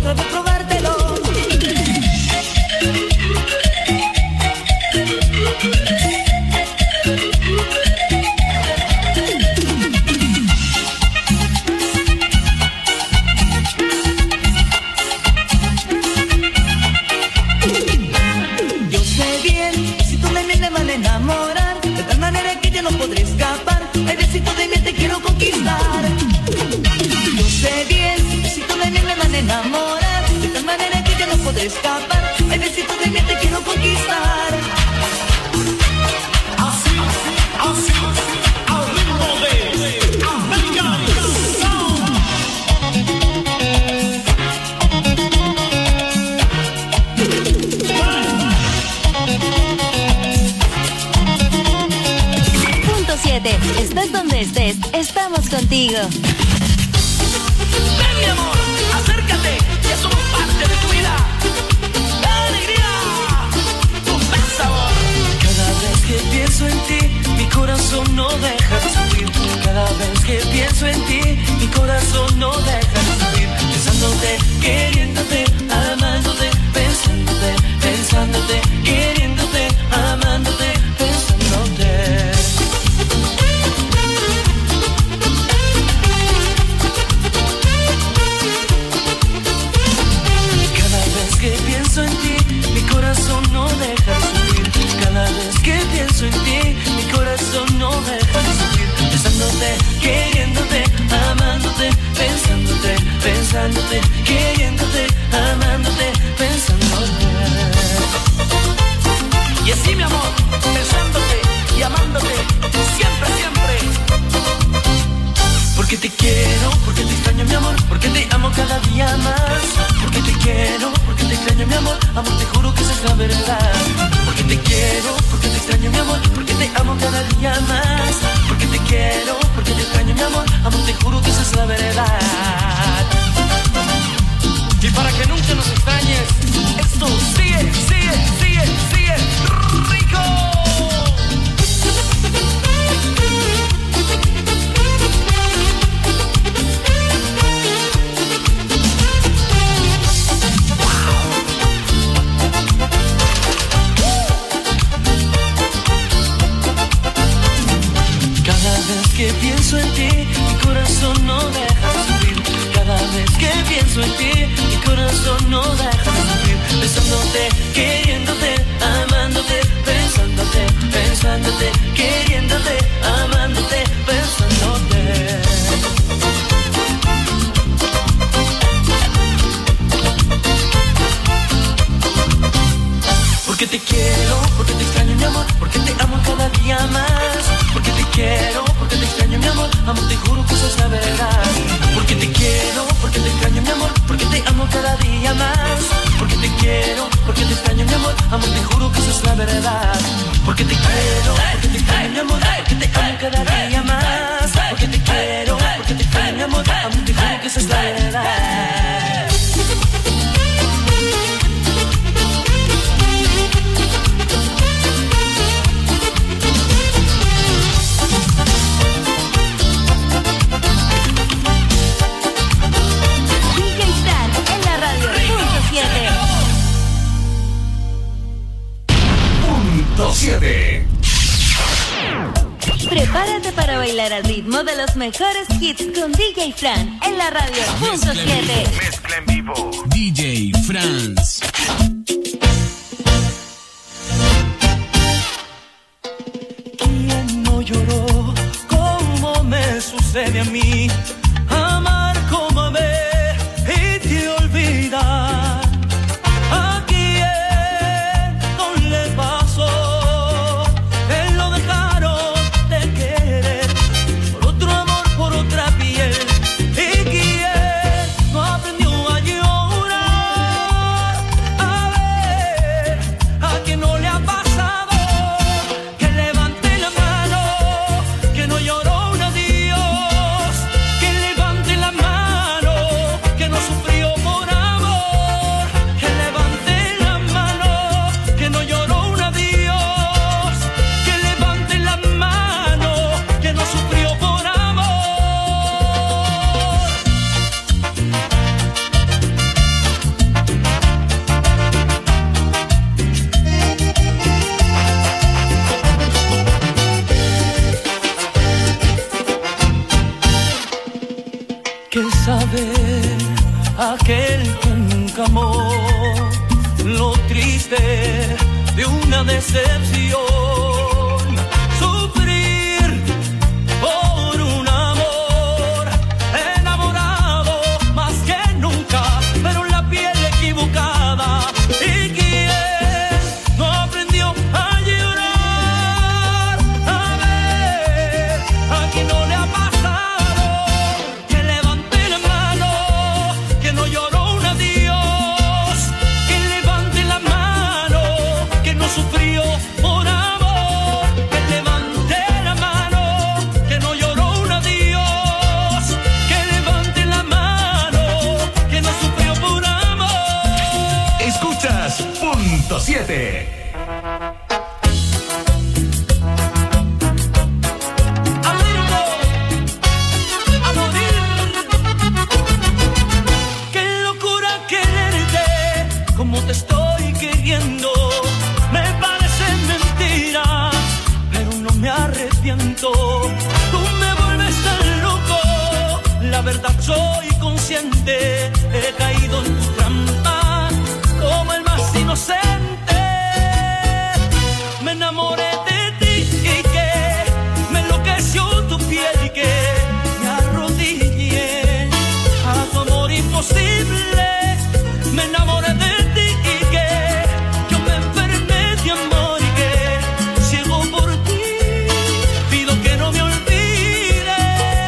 otra vez probártelo. Yo sé bien, si tú de mí me van a enamorar, de tal manera que yo no podré escapar. El besito de mí te quiero conquistar. Yo sé bien, si tú de mí me van a enamorar, de tal manera que yo no podré escapar. El besito de mí te quiero conquistar. Así, al ritmo de American Sound. Punto 7. Estés donde estés, estamos contigo. Ven, mi amor, acércate, ya somos parte de tu vida. ¡Alegría! Con más sabor. Cada vez que pienso en ti, mi corazón no deja de subir. Cada vez que pienso en ti, mi corazón no deja de subir. Pensándote, queriéndote, amándote, pensándote, pensándote, queriéndote, amándote, pensándote. Cada vez que pienso en ti, mi corazón no deja de subir. Cada vez que pienso en ti, mi corazón no deja de subir. Pensándote, queriéndote, amándote, pensándote, pensándote, queriéndote, amándote, pensándote. Y así, mi amor, pensándote y amándote, siempre, siempre. Porque te quiero, porque te extraño, mi amor, porque te amo cada día más. Porque te quiero, porque te extraño, mi amor, amor, te juro que esa es la verdad. Porque te quiero, porque te extraño, mi amor, porque te amo cada día más. Porque te quiero, porque te extraño, mi amor, amor, te juro que esa es la verdad. Y para que nunca nos extrañes, esto sigue, sigue, sigue, sigue rico. Cada vez que pienso en ti, mi corazón no deja de subir. Cada vez que pienso en ti, mi corazón no deja de subir. Pensándote, queriéndote, amándote, pensándote, pensándote, queriéndote, amándote, pensándote. Porque te quiero, porque te extraño, mi amor, porque te amo cada día más. Porque te quiero, porque te extraño, mi amor, amor, te juro que esa es la verdad. Porque te quiero, porque te extraño, mi amor, porque te amo cada día más. Porque te quiero, porque te extraño, mi amor, amor, te juro que esa es la verdad. Porque te quiero, porque te extraño, mi amor, porque te amo cada día más. Porque te quiero, porque te extraño, mi amor, amor, te juro que esa es la verdad. Punto 7. Prepárate para bailar al ritmo de los mejores hits con DJ Fran en la radio. Punto 7. Mezcla en vivo. DJ Franz. ¿Quién no lloró como me sucede a mí? Amar como amé y te olvidar. ¿A quién no le pasó? Él lo dejaron de querer por otro amor, por otra piel. ¿Y quién no aprendió a llorar? ¿A nunca amó. Lo triste de una decepción, sufrir por un amor, enamorado más que nunca, pero en la piel equivocada. ¿Y quién no aprendió a llorar? A ver, ¿a quién no le ha pasado? Que levante la mano, que no lloró un adiós. Que levante la mano, que no sufrió por amor. Que levante la mano, que no lloró un adiós. Que levante la mano, que no sufrió por amor. Escuchas Punto 7. A morir. Qué locura quererte como te estoy queriendo. Me parece mentira, pero no me arrepiento. Tú me vuelves tan loco, la verdad soy consciente. He caído en tu trampa como el más inocente. Me enamoré de ti y que me enloqueció tu piel y que me arrodillé a tu amor imposible. Me enamoré de ti y que yo me enfermé de amor y que ciego por ti pido que no me olvides.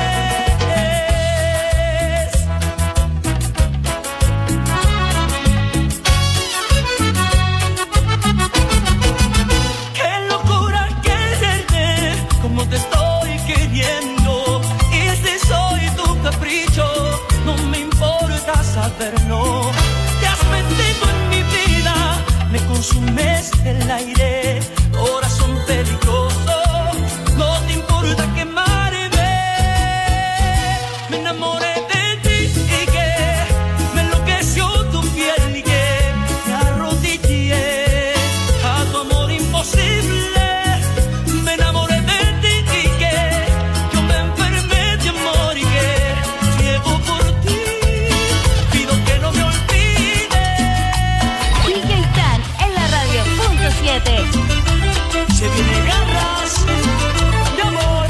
Qué locura quererte como te estoy queriendo. Y si soy tu capricho, no me importa saberlo. Te has metido en mi vida, me consumes el aire. Corazón peligroso, no te importa quemarme. Me enamoré de ti y que me enloqueció tu piel y que me arrodillé a tu amor imposible. Me enamoré de ti y que yo me enfermé de amor y que ciego por ti pido que no me olvides. DJ Fran en la radio, punto 7. Se viene garras de amor.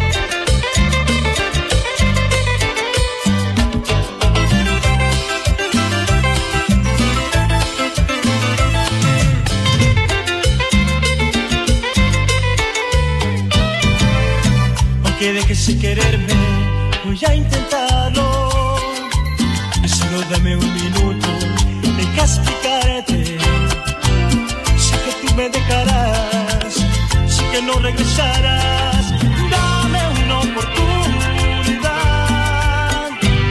Aunque dejes de quererme, voy a intentarlo. Solo dame un minuto, deja explicarte. Sé que tú me dejarás, sé que no regresarás. Dame una oportunidad.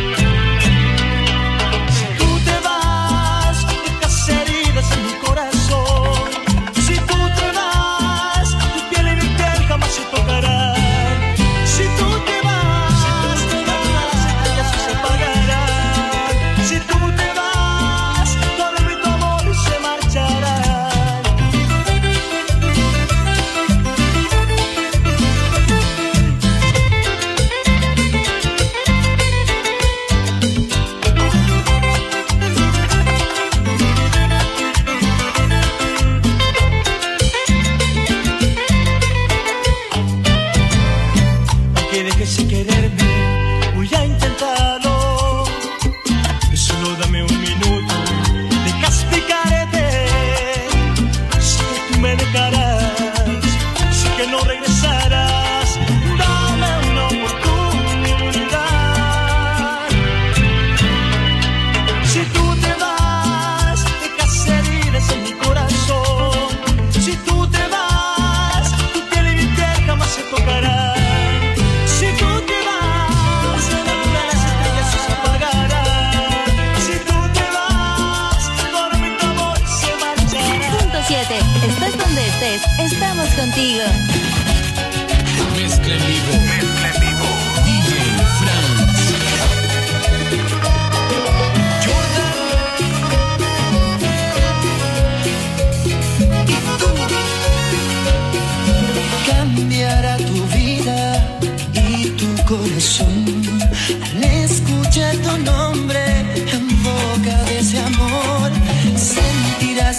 Si tú te vas, dejas heridas en mi corazón. Si tú te vas, tu piel y mi piel jamás se tocarán. Si tú te vas, las estrellas se apagarán. Si tú te vas, todo mi amor se marchará. Aunque dejes de quererme, voy a intentarlo. Solo dame un minuto, deja explicarte. Sé que tú me dejarás, sé que no regresarás. Dame una oportunidad. Si tú te vas, dejas heridas en mi corazón. Si tú te vas, tu piel y mi piel jamás se tocarán. Si tú te vas, las estrellas se apagarán. Si tú te vas, todo mi amor se marchará. Punto 7. Estés donde estés, estamos contigo. Mezcla en vivo. DJ Franz. Cambiará tu vida y tu corazón al escuchar tu nombre en boca de ese amor.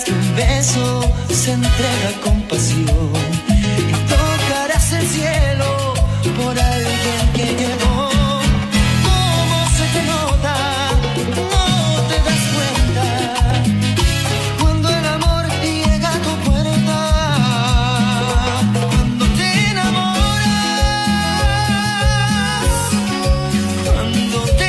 más que un beso se entrega con pasión y tocarás el cielo por alguien que llegó. ¿Cómo se te nota? No te das cuenta cuando el amor llega a tu puerta. Cuando te enamoras, cuando te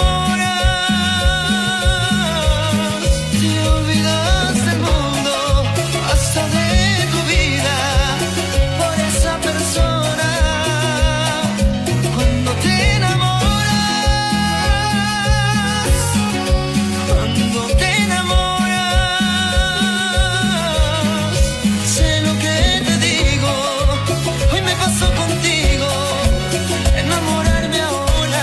enamoras, te olvidas del mundo, hasta de tu vida, por esa persona. Cuando te enamoras, cuando te enamoras, sé lo que te digo, hoy me pasó contigo, enamorarme ahora.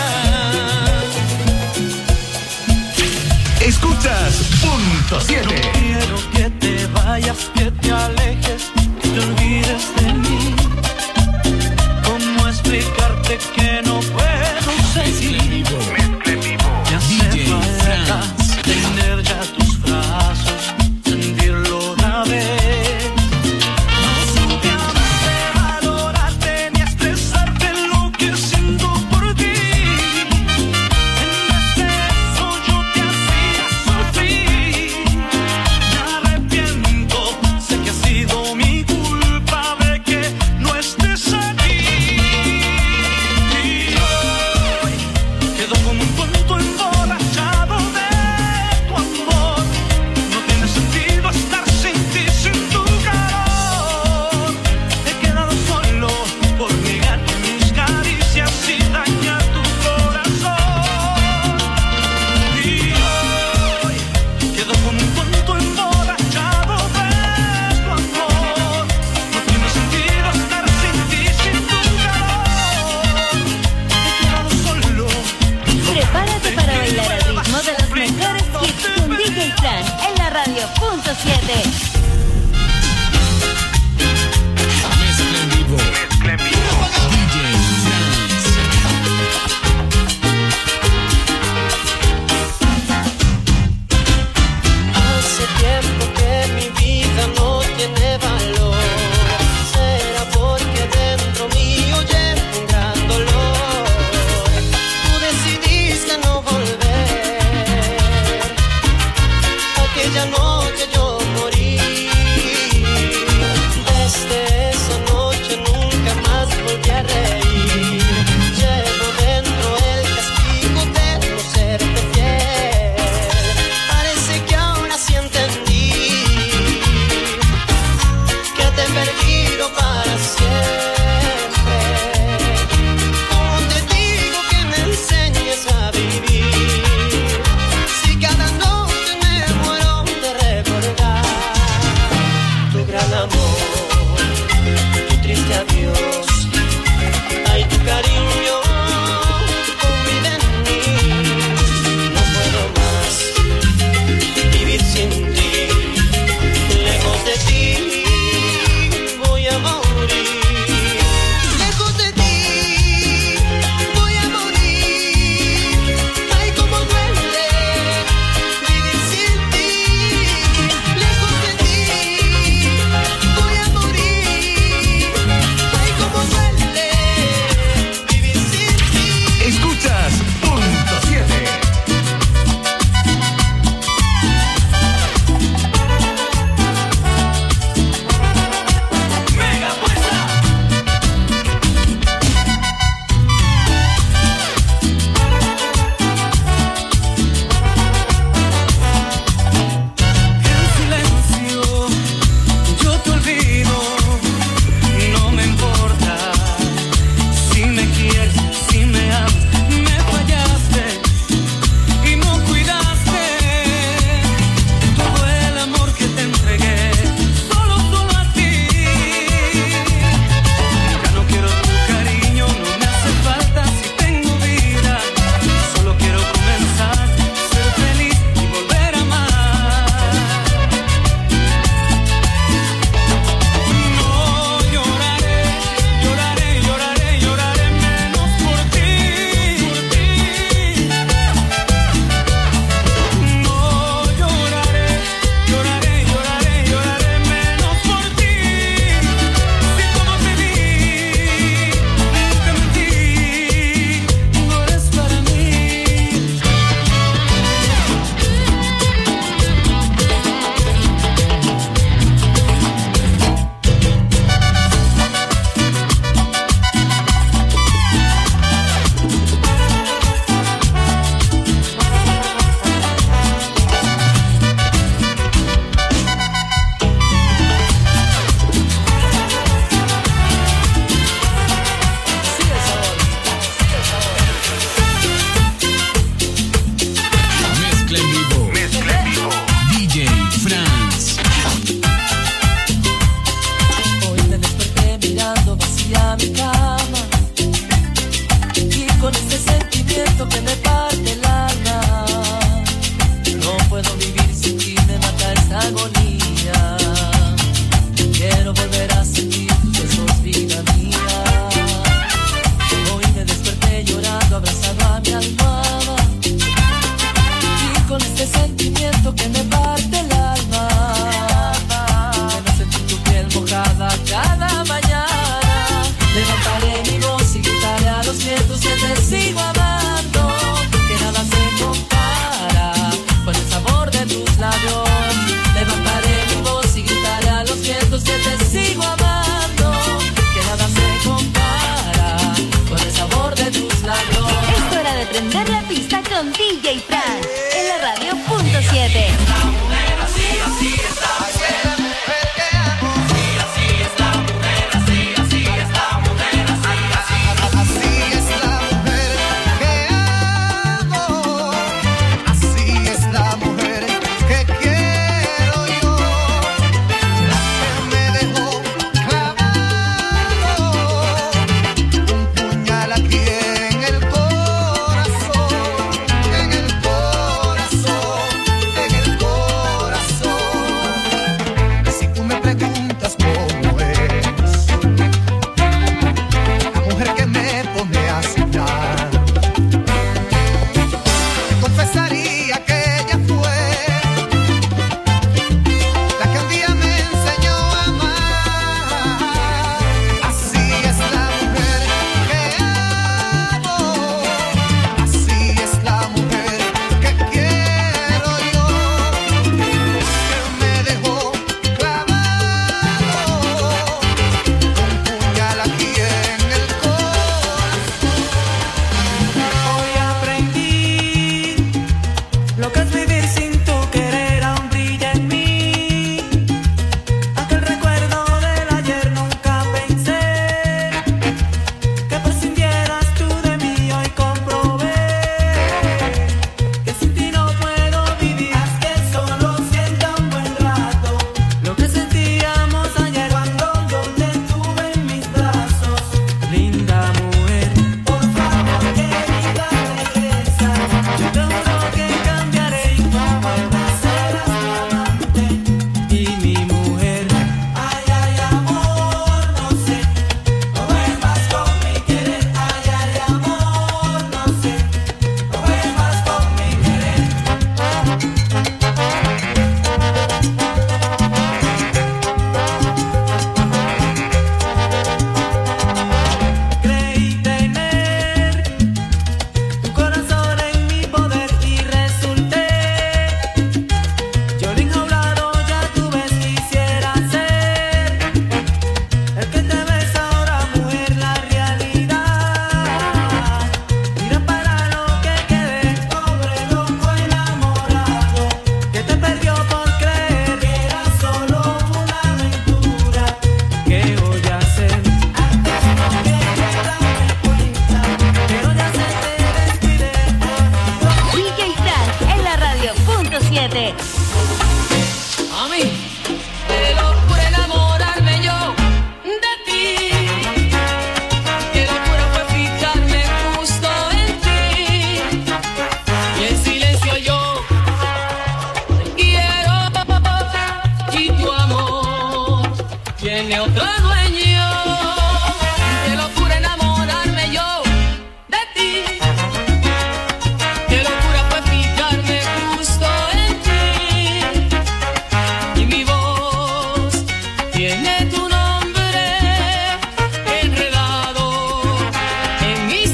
Escuchas Punto 7. No quiero que te vayas, que te alejes, que te olvides de mí. ¿Cómo explicarte que no puedo seguir? Me hace DJ falta tener ya tus brazos, sentirlo una vez. No supe amarte, valorarte ni expresarte lo que siento por ti. En vez de eso yo te hacía sufrir. Me arrepiento, sé que ha sido mi culpa de que no estés aquí. Y hoy quedo como un tonto emborrachado de tu amor. No tiene sentido estar sin ti, sin tu calor. He quedado solo por negarte mis caricias y dañar tu corazón. Y hoy quedo como un tonto emborrachado de tu amor. No tiene sentido estar sin ti, sin tu calor. He quedado solo. Prepárate para bailar al ritmo de los mejores hits con DJ Fran en la radio. Punto 7. Mezcla en vivo. DJ France. Hace tiempo que mi vida no tiene valor. Será porque dentro mío llevo un gran dolor. Tú decidiste no volver. Aquella noche yo morí. Desde esa noche nunca más volví a reír. Llevo dentro el castigo de no serte fiel. Parece que ahora sí entendí que te he perdido para siempre. ¿Cómo te digo que me enseñes a vivir? Si cada noche me muero de Mami, qué locura enamorarme yo de ti. Qué locura fue fijarme justo en ti. Y en silencio yo te quiero. Y tu amor tiene otro dueño. Qué locura enamorarme yo de ti. Qué locura fue fijarme justo en ti. Y mi voz tiene tu nombre enredado en mis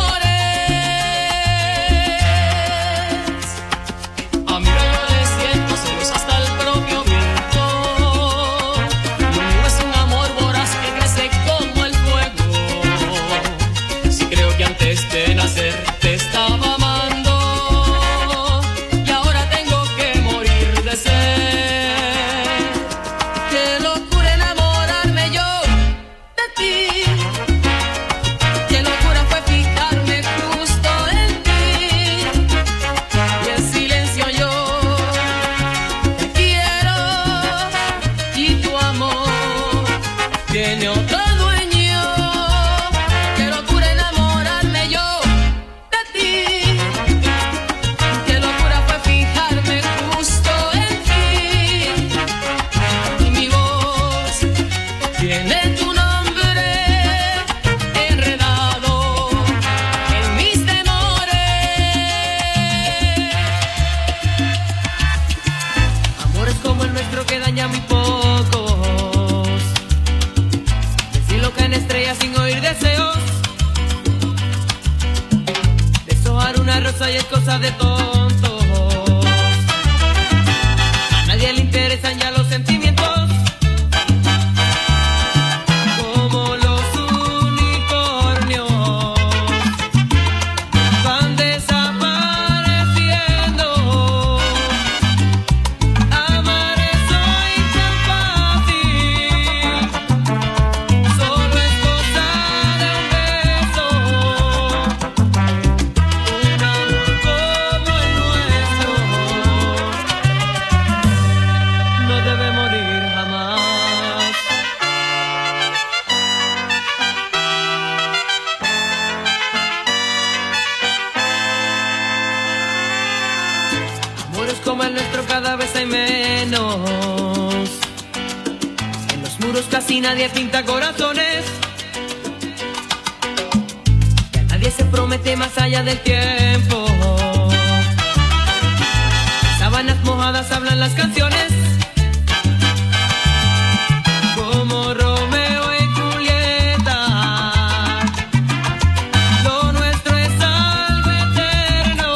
temores. A mi yo le siento celos hasta el propio viento. Lo mío es un amor voraz que crece como el fuego. Si creo que antes de nacer te estaba amando y ahora tengo que morir de sed. Qué locura enamorarme yo de ti. Qué locura fue fijarme justo en ti. Y en silencio yo te quiero. Y tu amor tiene otro dueño. Qué locura enamorarme yo de ti. Qué locura fue fijarme justo en ti. Y mi voz tiene tu nombre enredado en mis temores. Amores como el nuestro que daña muy pocos. Decir lo que en estrellas sin oír deseos. Deshojar una rosa y es cosa de tontos. A nadie le interesan ya los sentimientos. Como los unicornios van desapareciendo. Amar es hoy tan fácil. Solo es cosa de un beso. Un amor como el nuestro no debe morir jamás. Amores como el nuestro cada vez hay menos. En los muros casi nadie pinta corazones. Y a nadie se promete más allá del tiempo. Sábanas mojadas hablan las canciones. Como Romeo y Julieta. Lo nuestro es algo eterno.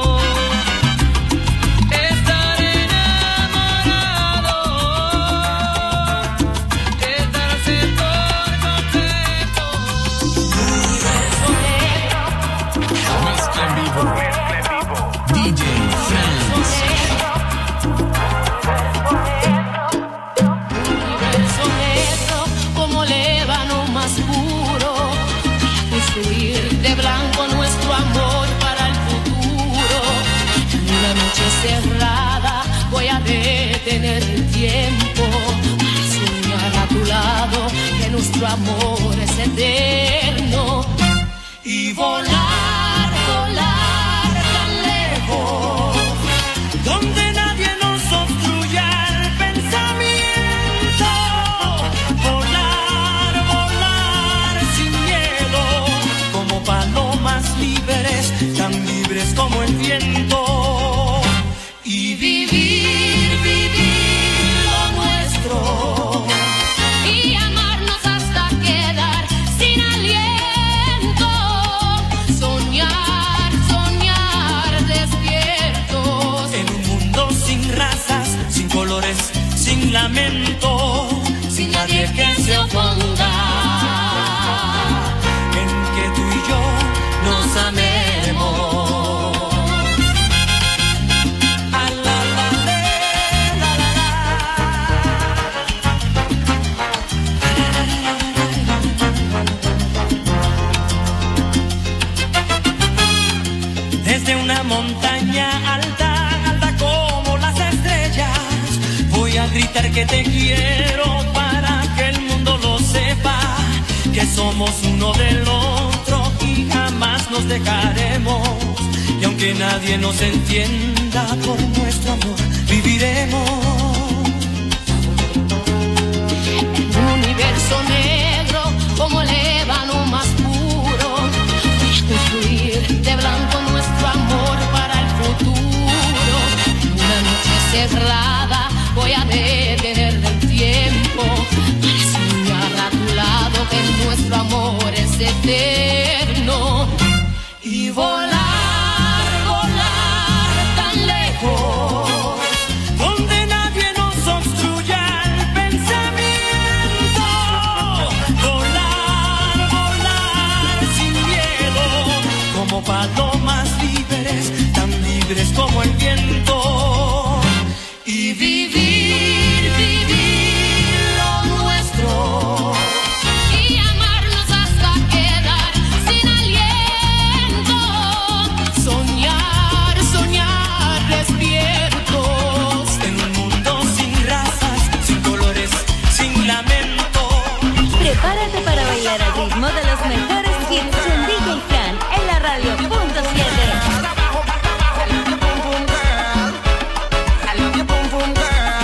Estar enamorado es darse por completo. Mezcla en vivo. DJ Franz. Universo negro como l'ébano más puro. Construir de blanco nuestro amor para el futuro. En una noche cerrada voy a detener el tiempo para soñar a tu lado que nuestro amor es eterno. Y volar, volar tan lejos, donde nadie nos obstruya el pensamiento. Volar, volar sin miedo, como palomas libres, tan libres como el viento. Y vivir, vivir lo nuestro. Y amarnos hasta quedar sin aliento. Soñar, soñar despiertos. En un mundo sin razas, sin colores, sin lamento, Sin nadie que se oponga. en que tú y yo nos amemos. A la la le, la la la. Desde una montaña alta, alta como las estrellas, voy a gritar que te quiero para que el mundo lo sepa, que somos uno del otro y jamás nos dejaremos. Y aunque nadie nos entienda, por nuestro amor viviremos. En un universo negro como el ébano más puro, voy a construir de blanco nuestro amor para el futuro. En una noche cerrada voy a detener el tiempo para soñar a tu lado que nuestro amor es eterno y volar, volar tan lejos, Donde nadie nos obstruya el pensamiento. Volar, volar sin miedo, como palomas libres, tan libres como el viento. Y vivir, vivir lo nuestro. y amarnos hasta quedar sin aliento, soñar, soñar despiertos. En un mundo sin razas, sin colores, sin lamento. Prepárate para bailar al ritmo de los mejores hits con DJ Fran en la radio punto 7.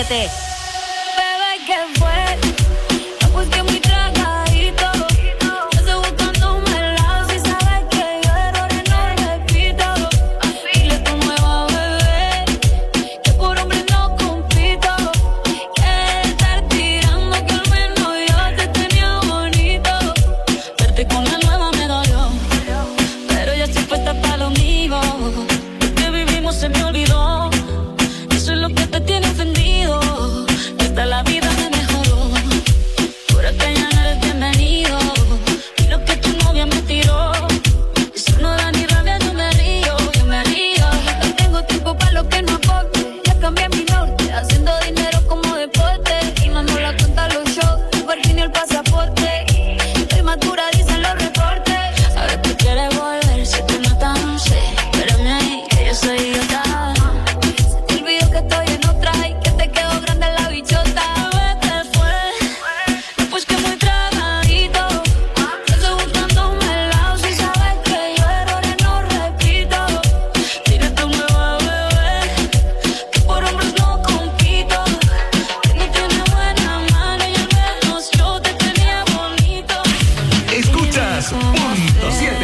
7. Bebé, ¿qué fue? No, pues que muy tragadito. Yo estoy buscándome el lado. Si sabes que yo errores no repito. Dile a tu nueva bebé que por hombre no compito. Que estar tirando que al menos yo te tenía bonito. Verte con la nueva me dolió, pero ya estoy puesta para lo mío. Lo que vivimos se me olvidó. Eso es lo que te tiene ofendido. Esta la vida me mejoró. Ahora que ya no eres bienvenido. Y lo que tu novia me tiró, eso no da ni rabia, yo me río, yo me río. No tengo tiempo para lo que no aporte. Ya cambié mi norte, haciendo dinero como deporte. Y mando la cuenta a los shows, por fin el pasaporte. Estoy madura, dicen los reportes. Sabes que quieres volver, si te matan, no sé. Espérame ahí, que yo soy idiota. Se te olvidó que estoy en otra y que te quedó grande la bichota. Bebé, ¿qué fue? No, pues que muy tragadito. Yo estoy buscándome el lado. Si sabes que yo errores no repito. Dile a tu nueva bebé que por hombres no compito. Que no tiene buena mano y al menos yo te tenía bonito. Escuchas punto 7.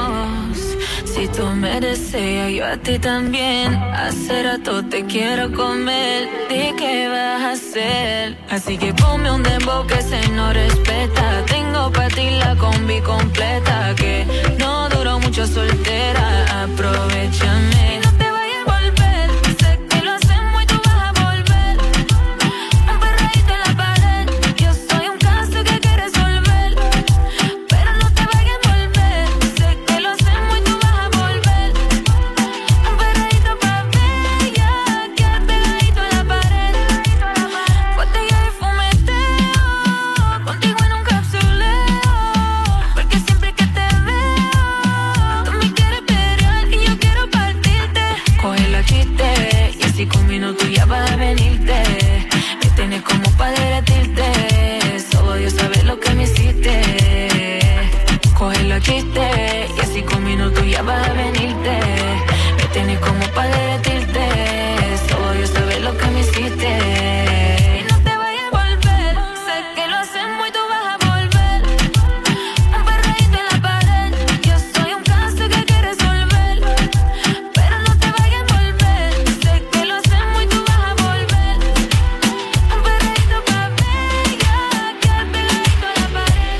Si tú me deseas, yo a ti también. Hace rato te quiero comer. ¿De qué vas a hacer? Así que ponme un dembow que se no respeta. Tengo pa' ti la combi completa. Que no duró mucho soltera. Aprovechame. Y no te vayas a volver. Sé que lo hacemos y tú vas a volver. Un perreíto en la pared. Yo soy un caso que hay que resolver. Pero no te vayas a volver. Sé que lo hacemos y tú vas a volver. Un perreíto pa' bella, quedar pegadito en la pared. Botella de fumeteo, contigo en un capsuleo. Porque siempre que te veo, tú me quieres pelear y yo quiero partirte. Coge la chiste y así con minutos ya vas a venirte. Me tienes como pa' derretirte. Solo Dios sabe lo que me hiciste. Coge la chiste y así con minutos ya vas a venirte. Me tienes como pa' derretirte. Solo Dios sabe lo que me hiciste. Y no te vayas a volver. Sé que lo hacemos y tú vas a volver. Un perreíto en la pared. Yo soy un caso que hay que resolver. Pero no te vayas a volver. Sé que lo hacemos y tú vas a volver. Un perreíto pa' bella, quedar pegadito en la pared.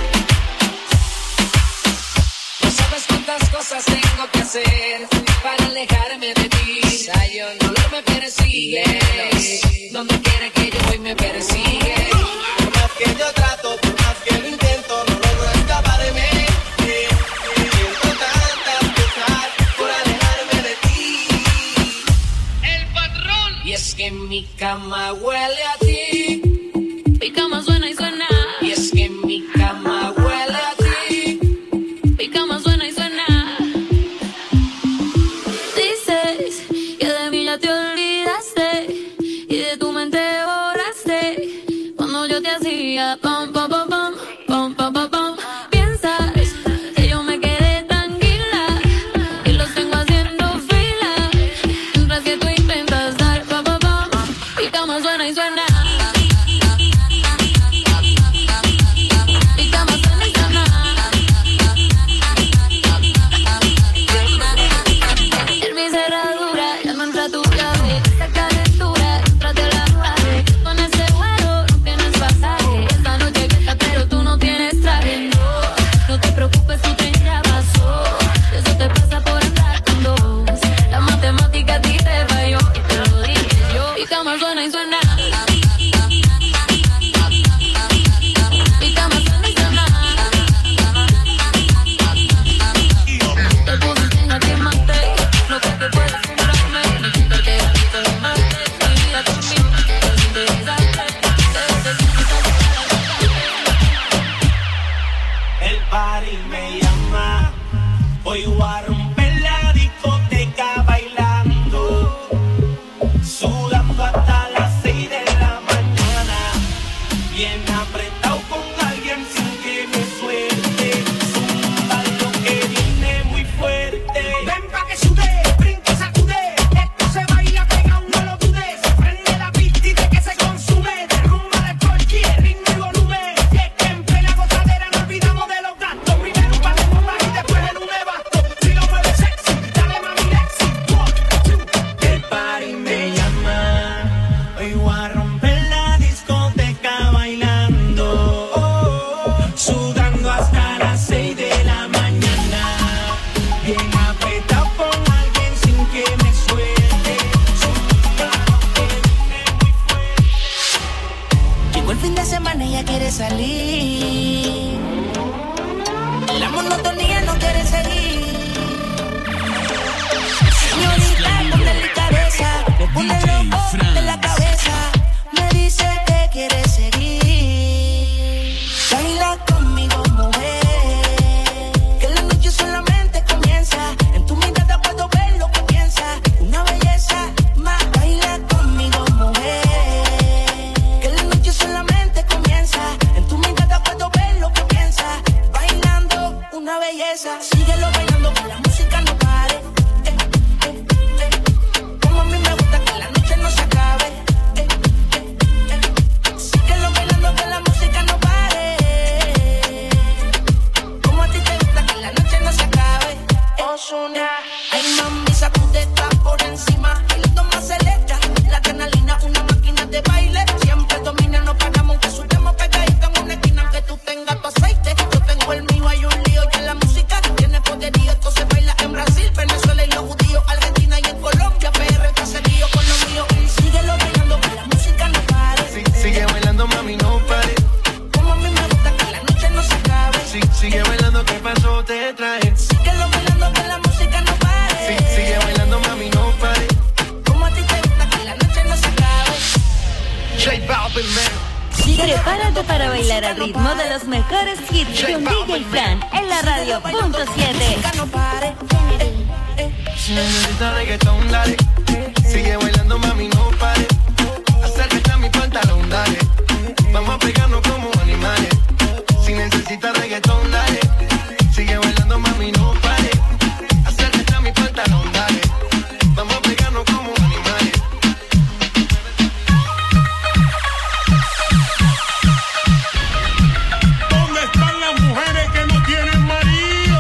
No sabes cuántas cosas tengo que hacer para alejarme de ti. Sayo, el dolor me persigue. Donde quiera que yo voy me persigue. Por más que yo trato, por más que lo intento, no logro escaparme. Siento tantas cosas por alejarme de ti. El patrón. Y es que mi cama huele a ti. Mi cama suena y suena. Y es que mi cama huele a ti. Mi cama suena y suena. Dices que de mí ya te olvidaste y de tu mente borraste cuando yo te hacía pam pam pam pam pam pam pam pam. Piensas que yo me quedé tranquila y los tengo haciendo fila mientras que tú intentas dar pam pam pam. Mi cama suena y suena. salir. La monotonía no quiere seguir. Señorita con delicadeza, me pone loco de la cabeza. Me dice que quiere seguir. Baila conmigo, mujer, que la noche solamente comienza. En tu mirada puedo ver lo que piensas. Una belleza más. Baila conmigo, mujer, que la noche solamente comienza. En tu mirada puedo ver lo que piensas. Bailando una belleza. Síguelo bailando, que la música no pare. Como a mí me gusta que la noche no se acabe. Síguelo bailando, que la música no pare. Como a ti te gusta que la noche no se acabe. Ozuna, ay mami, sacudeta por encima. Bailando más selecta, la adrenalina, una máquina de baile. Siempre domina, no paramos, que subimos pegadito en una esquina. Aunque tú tengas tu aceite, yo tengo el mío, hay un lío. Ya la música tiene poderío, esto se baila en Brasil, Venezuela y los judíos, Argentina y en Colombia, PR, caserío con los míos. Síguelo bailando, que la música no pare. Sigue bailando, mami, no pare. Como a mí me gusta que la noche no se acabe. Sigue bailando, ¿qué pasó? Te traje. Síguelo bailando, que la música no pare. Sigue bailando, mami, no pare. Como a ti te gusta que la noche no se acabe. J Balvin, man. Prepárate para bailar al ritmo de los mejores hits con DJ Fran en la radio .7. Música no pare. Si necesitas reggaetón, dale. Sigue bailando, mami, no pare. Acércate a mi pantalón, dale. Vamos a pegarnos como animales. Si necesitas reggaetón, dale. Sigue bailando, mami, no pare. Acércate a mi pantalón, dale. Vamos a pegarnos como animales. ¿Dónde están las mujeres que no tienen marido?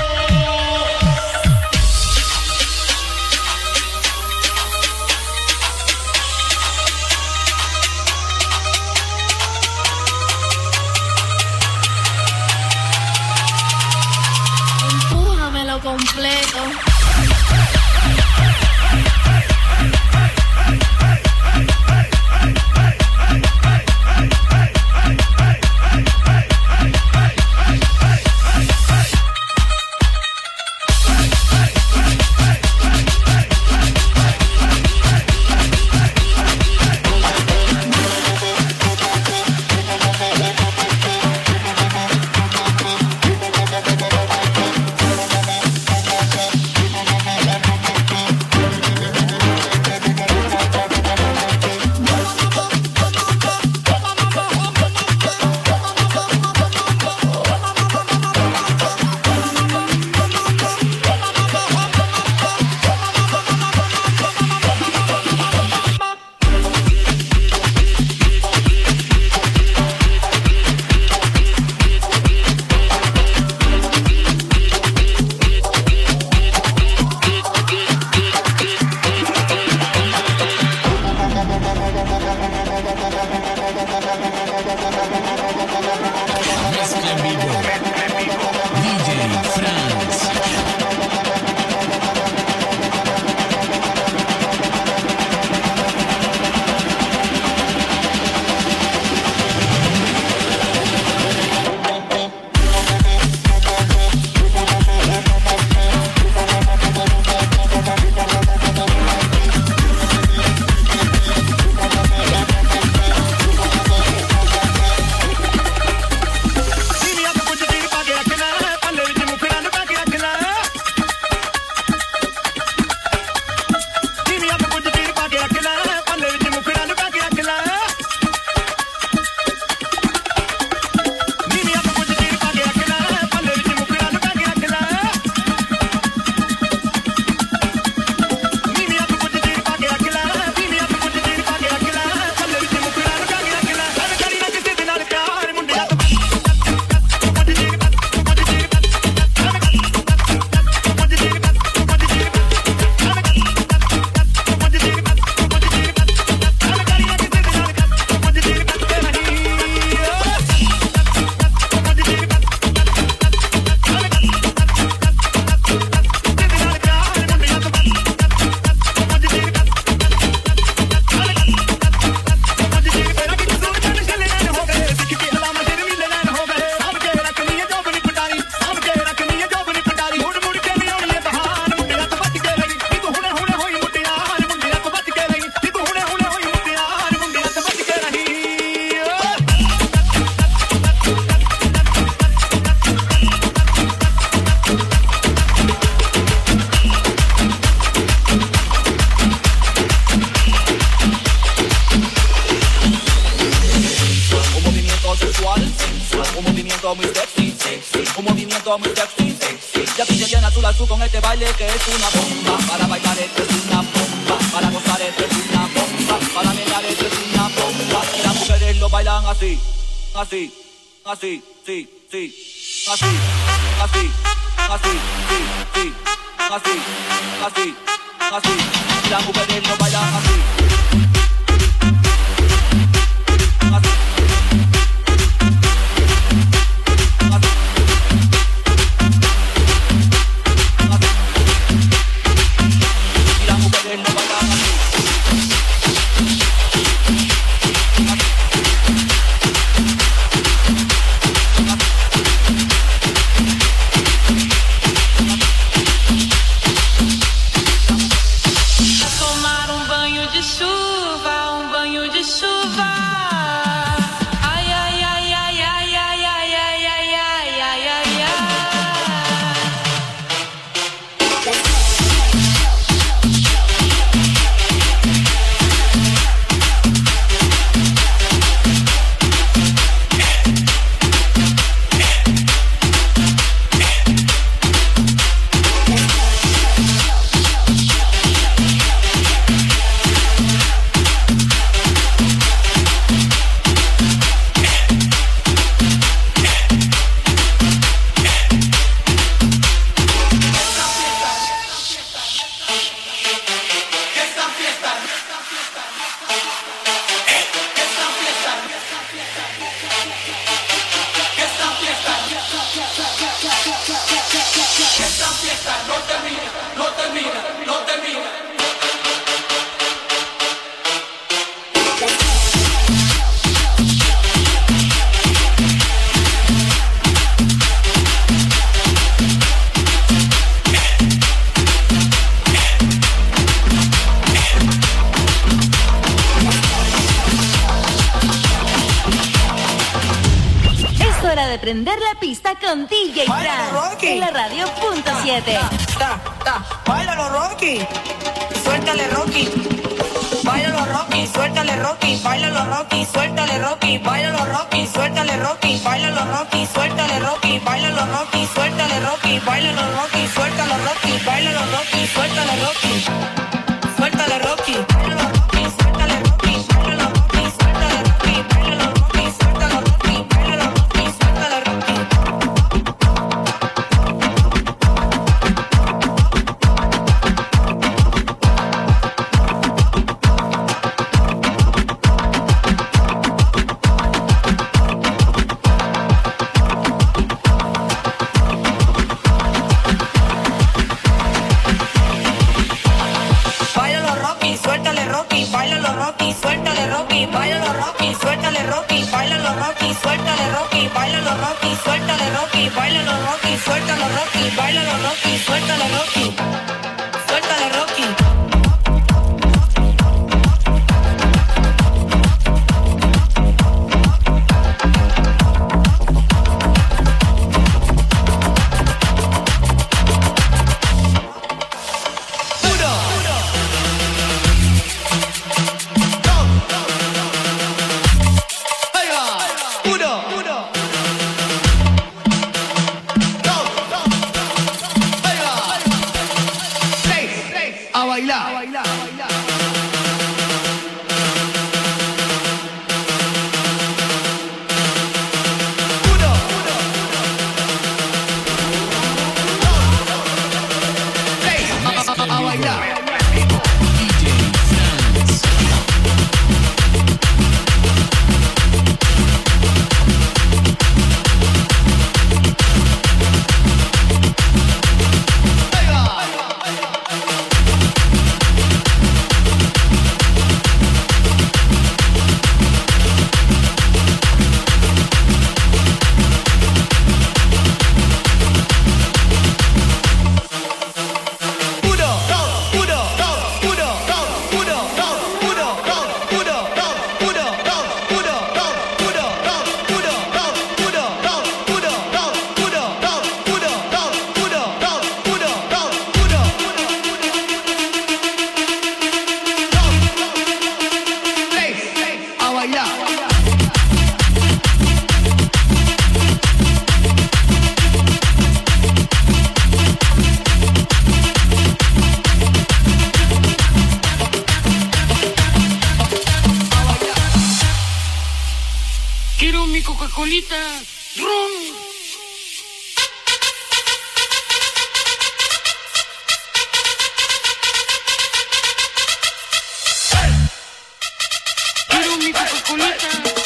movimiento muy sexy, un movimiento muy sexy. Ya pide bien azul azul con este baile que es una bomba. Para bailar esto es una bomba, para gozar esto es una bomba, para menear esto es una bomba. Y las mujeres lo bailan así, así, así, sí, sí, así, así, así, sí, sí, así, así, así. Y las mujeres lo bailan así. Prender la pista con DJ Fran en la radio.7. Báilalo, Rocky. Suéltale, Rocky. Báilalo, Rocky. Suéltale, Rocky. Báilalo, Rocky. Suéltale, Rocky. Báilalo, Rocky. Suéltale, Rocky. Báilalo, Rocky. Suéltale, Rocky. Báilalo, Rocky. Suéltale, Rocky. Báilalo, Rocky. Suéltalo, Rocky. Báilalo, Rocky. Suéltale, Rocky. Suéltale, Rocky. Báilalo, Rocky. Suéltale, Rocky. Báilalo, Rocky. Suéltale, Rocky. Báilalo, Rocky. Suéltale, Rocky. Báilalo, Rocky. Suéltale, Rocky. mi Coca-Colita. Ron. Quiero mi Coca-Colita.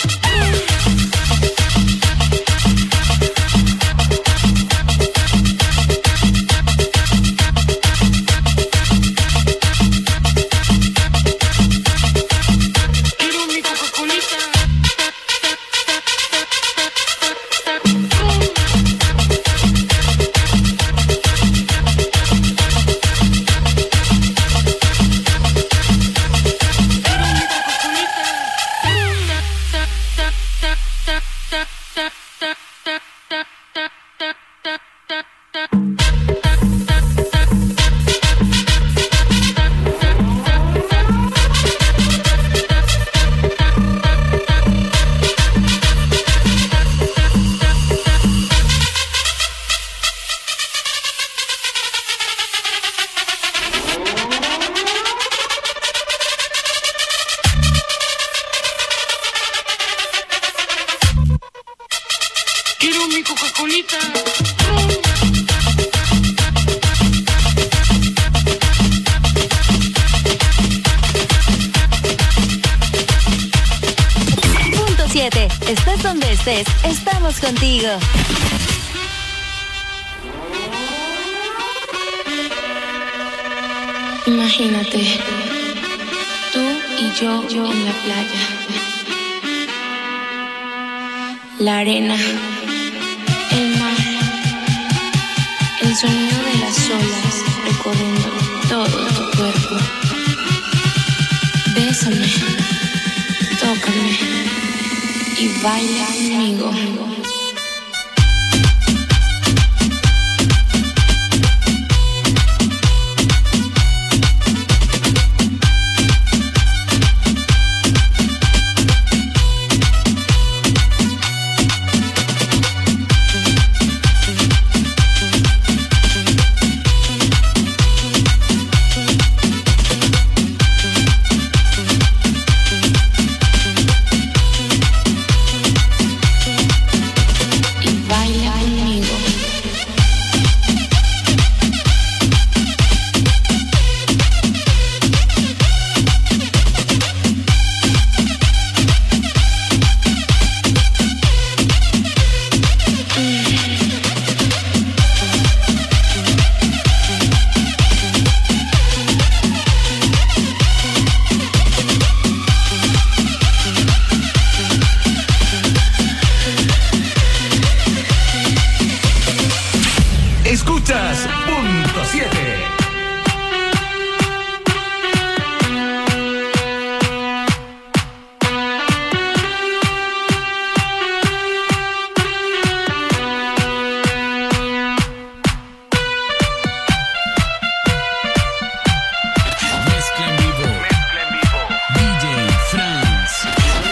Quiero mi Coca-Colita. Punto 7. Estés donde estés, estamos contigo. Imagínate, tú y yo en la playa. La arena, el mar, el sonido de las olas recorriendo todo tu cuerpo. Bésame, tócame y baila conmigo. Escuchas Punto 7. Mezcla en vivo. DJ France.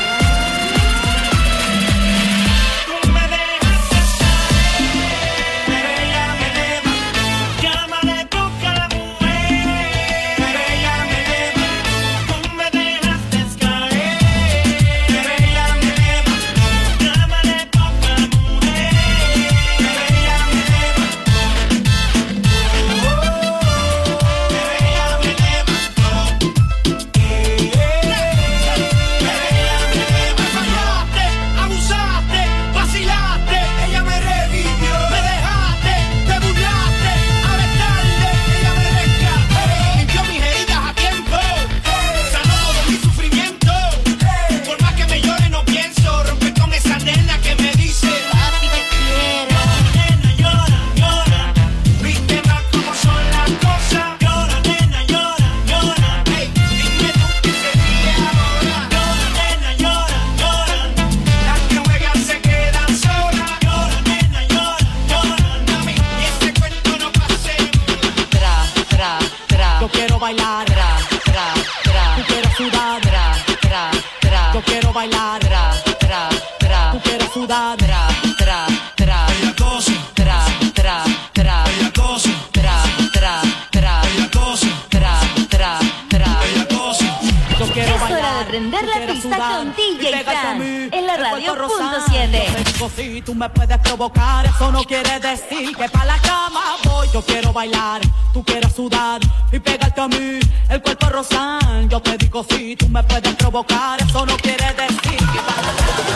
Yo quiero bailar, tú quieres sudar, yo quiero bailar, tú quieres sudar, Ella cosa, ella cosa, ella cosa, ella cosa. yo quiero bailar. de prender la pista con DJ Fran en la radio.7. Si tú me puedes provocar, eso no quiere decir que pa' la cama voy. Yo quiero bailar, tú quieres sudar y pegarte a mí el cuerpo rozar. Yo te digo si tú me puedes provocar, eso no quiere decir que pa' la cama.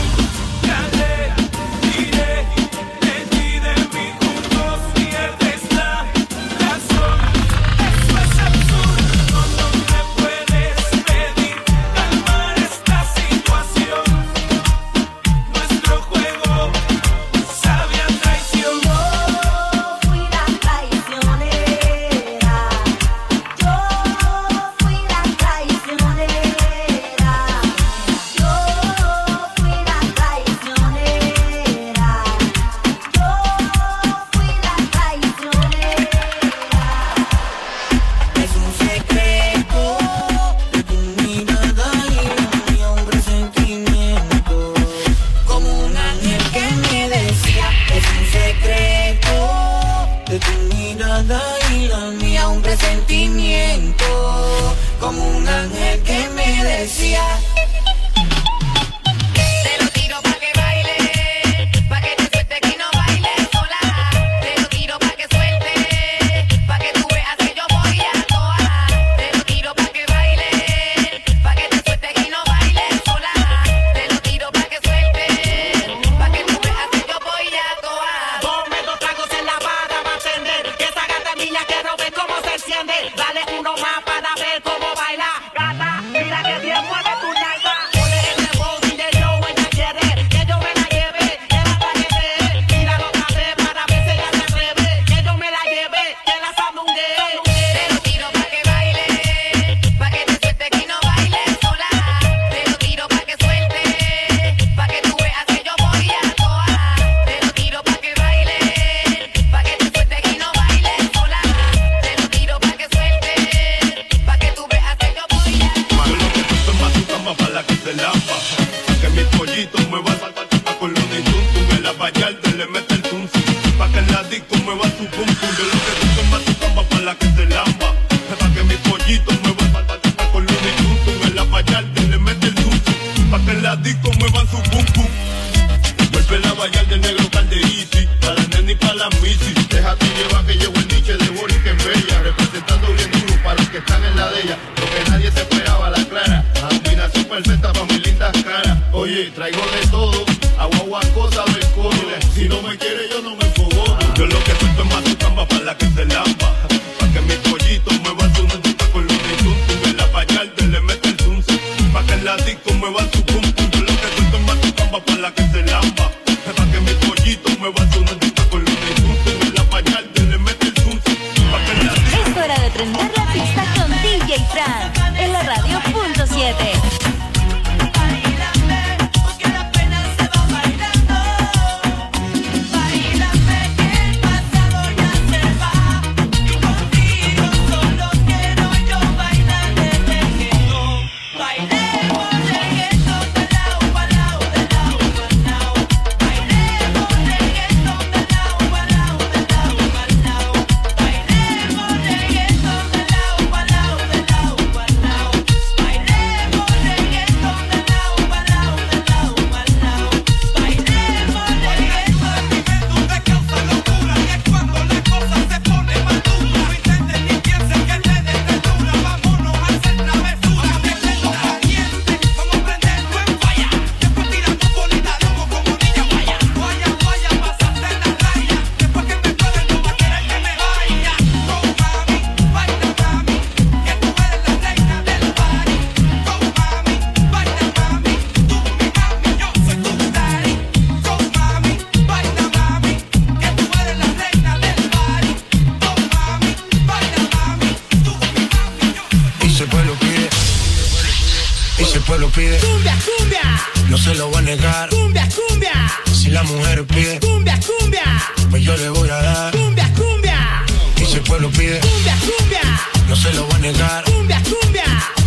No se lo voy a negar. Cumbia, cumbia. Si la mujer pide cumbia, cumbia, pues yo le voy a dar. Cumbia, cumbia. Y si el pueblo pide cumbia, cumbia. No se lo voy a negar. Cumbia, cumbia.